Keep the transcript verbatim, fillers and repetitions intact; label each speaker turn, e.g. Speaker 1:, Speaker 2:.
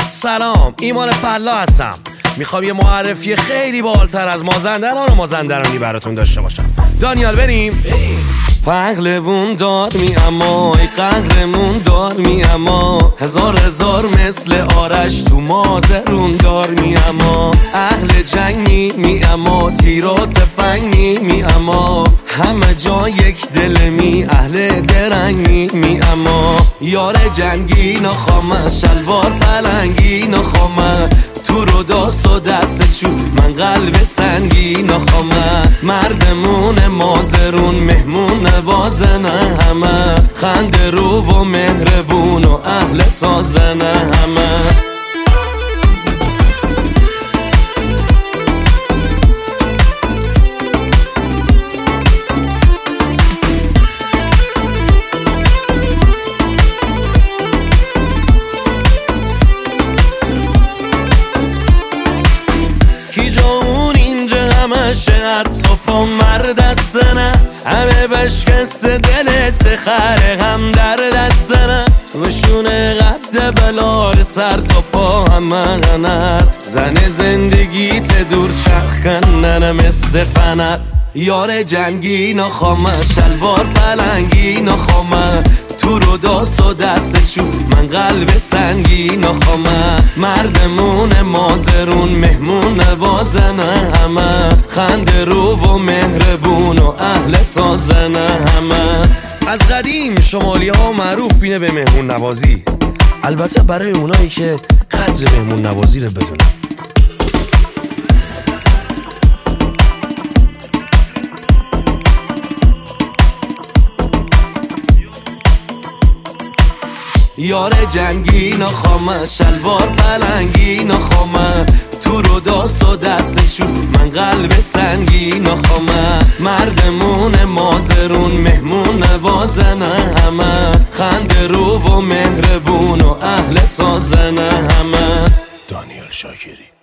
Speaker 1: سلام، ایمان فلا هستم. میخوام یه معرفی خیلی بالاتر از مازندران و مازندرانی براتون داشته باشم. دانیال بریم؟ پهلوون دار می اما ای قهرمون دار می اما هزار هزار مثل آرش تو مازرون دار می اما اهل جنگی می اما تیر و تفنگی می اما همه جا یک دل می اهل درنگی می اما یار جنگی نخوامه شلوار پلنگی نخوامه تو رو داست و دست چو من قلب سنگی نخوامه مردمون مازرون مهمون نوازنه همه خنده رو و مهربون و اهل سازنه همه کی جا اون اینجا همشه حتی پا مردسته نه همه بشکسته دل سخره هم در دسته نه وشونه قد بلال سر تا پا همه غنر زن زندگیت دور چرخ کننه مثل فنر یار جنگی نخوامه شلوار پلنگی نخوامه تو رو داست و دست چو من قلب سنگی نخوامه مردمون مازرون مهمون نوازنه همه خنده رو و مهربون و اهل سازنه همه از قدیم شمالی ها معروف بینه به مهمون نوازی، البته برای اونایی که قدر مهمون نوازی رو بدونن. یار جنگی نخوامه شلوار پلنگی نخوامه تو رو داست و دست چو من قلب سنگی نخوامه مردمون مازرون مهمون نوازنه همه خنده رو و مهربون و اهل سازنه همه. دانیال شاکری.